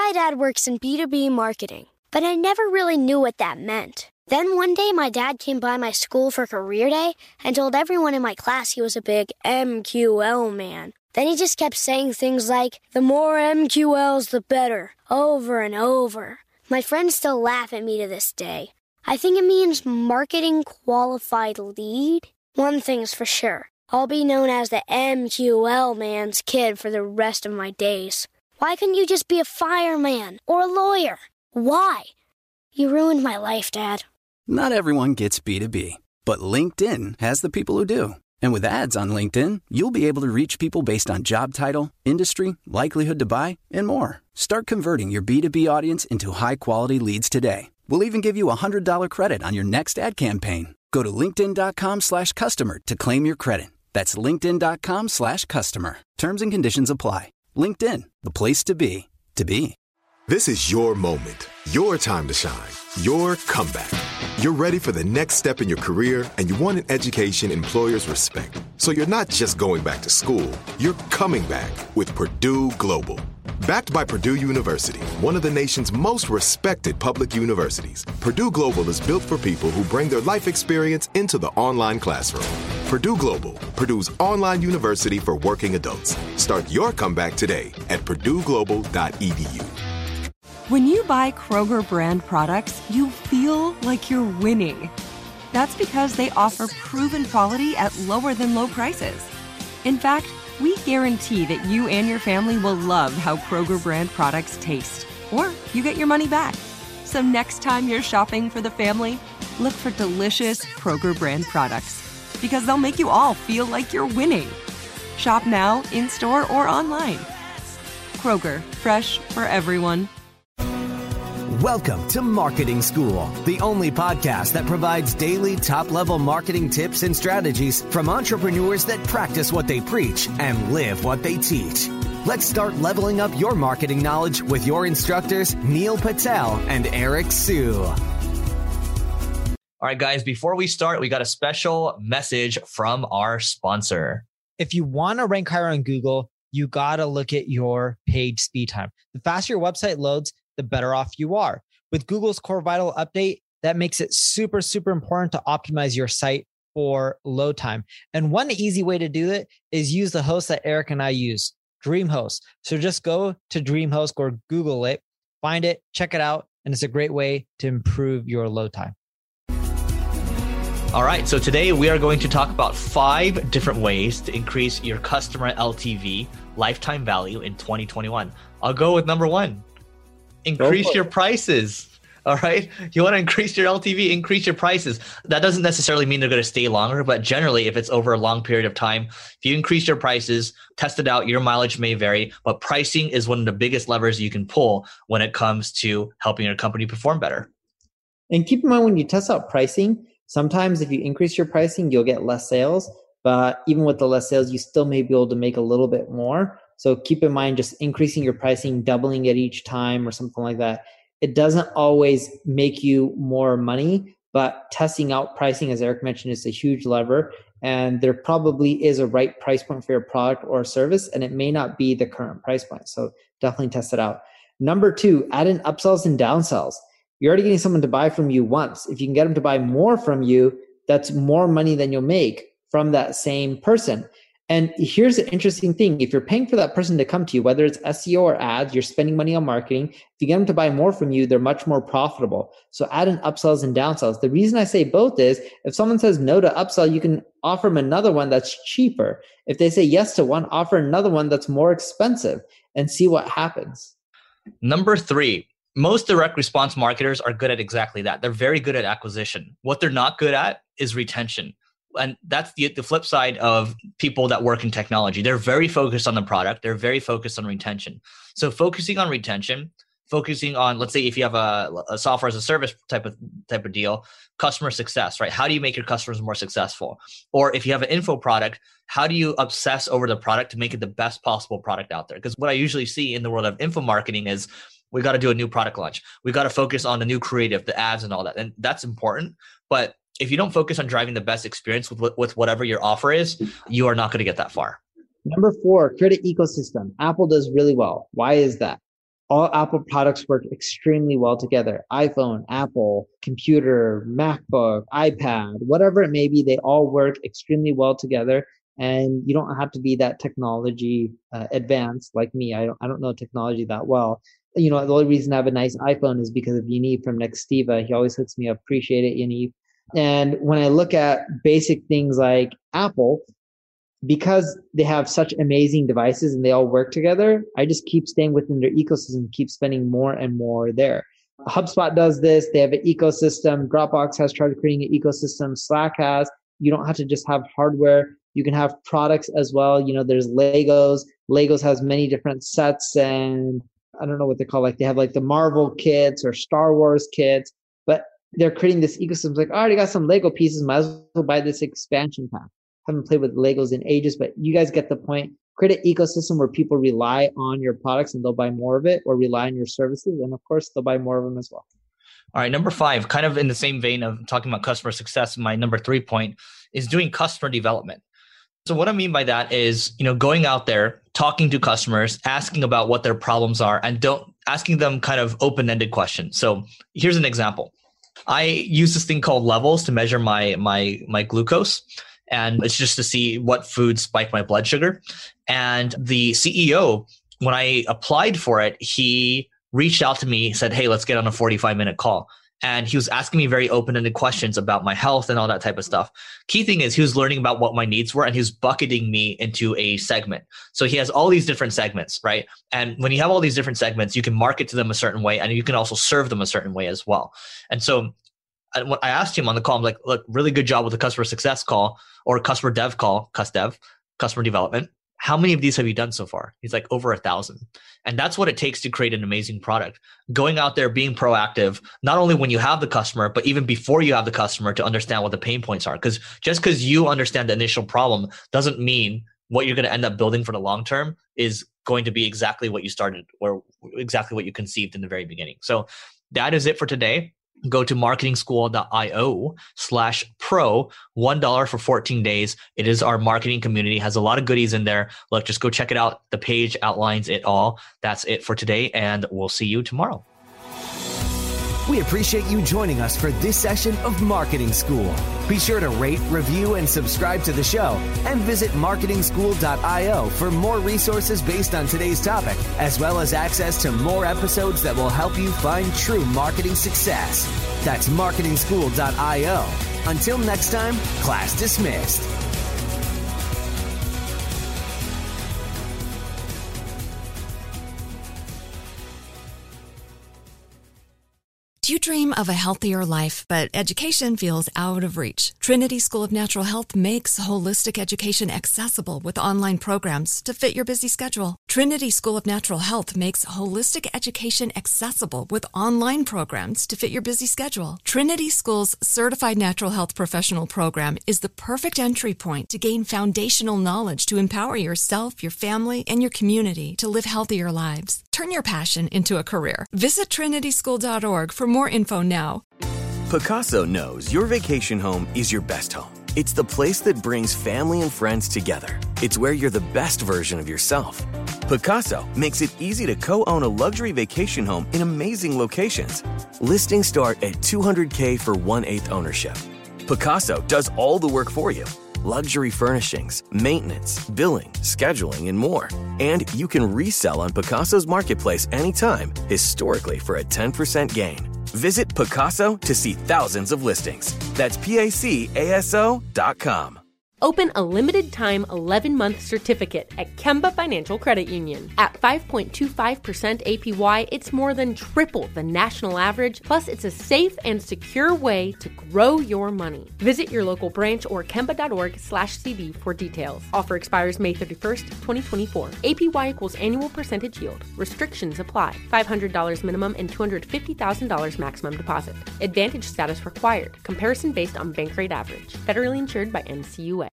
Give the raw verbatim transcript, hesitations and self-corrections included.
My dad works in B two B marketing, but I never really knew what that meant. Then one day, my dad came by my school for career day and told everyone in my class he was a big M Q L man. Then he just kept saying things like, the more M Q Ls, the better, over and over. My friends still laugh at me to this day. I think it means marketing qualified lead. One thing's for sure, I'll be known as the M Q L man's kid for the rest of my days. Why couldn't you just be a fireman or a lawyer? Why? You ruined my life, Dad. Not everyone gets B two B, but LinkedIn has the people who do. And with ads on LinkedIn, you'll be able to reach people based on job title, industry, likelihood to buy, and more. Start converting your B two B audience into high-quality leads today. We'll even give you a one hundred dollars credit on your next ad campaign. Go to linkedin.com slash customer to claim your credit. That's linkedin.com slash customer. Terms and conditions apply. LinkedIn, the place to be, to be. This is your moment, your time to shine, your comeback. You're ready for the next step in your career, and you want an education employers respect. So you're not just going back to school, you're coming back with Purdue Global. Backed by Purdue University, one of the nation's most respected public universities, Purdue Global is built for people who bring their life experience into the online classroom. Purdue Global, Purdue's online university for working adults. Start your comeback today at purdue global dot e d u. When you buy Kroger brand products, you feel like you're winning. That's because they offer proven quality at lower than low prices. In fact, we guarantee that you and your family will love how Kroger brand products taste, or you get your money back. So next time you're shopping for the family, look for delicious Kroger brand products, because they'll make you all feel like you're winning. Shop now, in-store, or online. Kroger, fresh for everyone. Welcome to Marketing School, the only podcast that provides daily top-level marketing tips and strategies from entrepreneurs that practice what they preach and live what they teach. Let's start leveling up your marketing knowledge with your instructors, Neil Patel and Eric Sue. All right, guys, before we start, we got a special message from our sponsor. If you want to rank higher on Google, you got to look at your page speed time. The faster your website loads, the better off you are. With Google's Core Vital update, that makes it super, super important to optimize your site for load time. And one easy way to do it is use the host that Eric and I use, DreamHost. So just go to DreamHost or Google it, find it, check it out, and it's a great way to improve your load time. All right, so today we are going to talk about five different ways to increase your customer L T V, lifetime value, in twenty twenty-one. I'll go with number one. Increase your prices. All right. You want to increase your L T V, increase your prices. That doesn't necessarily mean they're going to stay longer, but generally, if it's over a long period of time, if you increase your prices, test it out, your mileage may vary, but pricing is one of the biggest levers you can pull when it comes to helping your company perform better. And keep in mind, when you test out pricing, sometimes if you increase your pricing, you'll get less sales, but even with the less sales, you still may be able to make a little bit more. So keep in mind, just increasing your pricing, doubling it each time or something like that. It doesn't always make you more money, but testing out pricing, as Eric mentioned, is a huge lever. And there probably is a right price point for your product or service, and it may not be the current price point. So definitely test it out. Number two, add in upsells and downsells. You're already getting someone to buy from you once. If you can get them to buy more from you, that's more money than you'll make from that same person. And here's the interesting thing. If you're paying for that person to come to you, whether it's S E O or ads, you're spending money on marketing. If you get them to buy more from you, they're much more profitable. So add in upsells and downsells. The reason I say both is if someone says no to upsell, you can offer them another one that's cheaper. If they say yes to one, offer another one that's more expensive and see what happens. Number three, most direct response marketers are good at exactly that. They're very good at acquisition. What they're not good at is retention. And that's the, the flip side of people that work in technology. They're very focused on the product. They're very focused on retention. So focusing on retention, focusing on, let's say if you have a, a software as a service type of type of deal, customer success, right? How do you make your customers more successful? Or if you have an info product, how do you obsess over the product to make it the best possible product out there? Because what I usually see in the world of info marketing is we got to do a new product launch. We got to focus on the new creative, the ads and all that. And that's important. But if you don't focus on driving the best experience with, with whatever your offer is, you are not going to get that far. Number four, create an ecosystem. Apple does really well. Why is that? all Apple products work extremely well together. iPhone, Apple, computer, MacBook, iPad, whatever it may be, they all work extremely well together. And you don't have to be that technology uh, advanced like me. I don't, I don't know technology that well. You know, the only reason I have a nice iPhone is because of Yaniv from Nextiva. He always hooks me up. Appreciate it, Yaniv. And when I look at basic things like Apple, because they have such amazing devices and they all work together, I just keep staying within their ecosystem, keep spending more and more there. HubSpot does this. They have an ecosystem. Dropbox has tried creating an ecosystem. Slack has. You don't have to just have hardware. You can have products as well. You know, there's Legos. Legos has many different sets, and I don't know what they're called. Like they have like the Marvel kits or Star Wars kits, but they're creating this ecosystem. It's like, I already got some Lego pieces. Might as well buy this expansion pack. Haven't played with Legos in ages, but you guys get the point. Create an ecosystem where people rely on your products and they'll buy more of it, or rely on your services. And of course, they'll buy more of them as well. All right. Number five, kind of in the same vein of talking about customer success, my number three point is doing customer development. So what I mean by that is, you know, going out there, talking to customers, asking about what their problems are, and don't asking them kind of open-ended questions. So here's an example. I use this thing called Levels to measure my my my glucose. And it's just to see what foods spike my blood sugar. And the C E O, when I applied for it, he reached out to me, said, hey, let's get on a forty-five minute call. And he was asking me very open-ended questions about my health and all that type of stuff. Key thing is he was learning about what my needs were, and he was bucketing me into a segment. So he has all these different segments, right? And when you have all these different segments, you can market to them a certain way, and you can also serve them a certain way as well. And so I asked him on the call, I'm like, look, really good job with the customer success call or customer dev call, cus dev, customer development. How many of these have you done so far? He's like, over a thousand. And that's what it takes to create an amazing product. Going out there, being proactive, not only when you have the customer, but even before you have the customer, to understand what the pain points are. Because just because you understand the initial problem doesn't mean what you're going to end up building for the long term is going to be exactly what you started or exactly what you conceived in the very beginning. So that is it for today. Go to marketingschool.io slash pro, one dollar for fourteen days. It is our marketing community, has a lot of goodies in there. Look, just go check it out. The page outlines it all. That's it for today, and we'll see you tomorrow. We appreciate you joining us for this session of Marketing School. Be sure to rate, review, and subscribe to the show, and visit marketing school dot io for more resources based on today's topic, as well as access to more episodes that will help you find true marketing success. That's marketing school dot io. Until next time, class dismissed. Do you dream of a healthier life, but education feels out of reach? Trinity School of Natural Health makes holistic education accessible with online programs to fit your busy schedule. Trinity School of Natural Health makes holistic education accessible with online programs to fit your busy schedule. Trinity School's Certified Natural Health Professional Program is the perfect entry point to gain foundational knowledge to empower yourself, your family, and your community to live healthier lives. Turn your passion into a career. Visit trinity school dot org for more info now. Pacaso knows your vacation home is your best home. It's the place that brings family and friends together. It's where you're the best version of yourself. Pacaso makes it easy to co-own a luxury vacation home in amazing locations. Listings start at two hundred thousand dollars for one-eighth ownership. Pacaso does all the work for you. Luxury furnishings, maintenance, billing, scheduling, and more. And you can resell on Pacaso's marketplace anytime, historically for a ten percent gain. Visit Pacaso to see thousands of listings. That's P A C A S O dot com. Open a limited-time eleven-month certificate at Kemba Financial Credit Union. At five point two five percent A P Y, it's more than triple the national average, plus it's a safe and secure way to grow your money. Visit your local branch or kemba.org slash CD for details. Offer expires May thirty-first, twenty twenty-four. A P Y equals annual percentage yield. Restrictions apply. five hundred dollars minimum and two hundred fifty thousand dollars maximum deposit. Advantage status required. Comparison based on bank rate average. Federally insured by N C U A.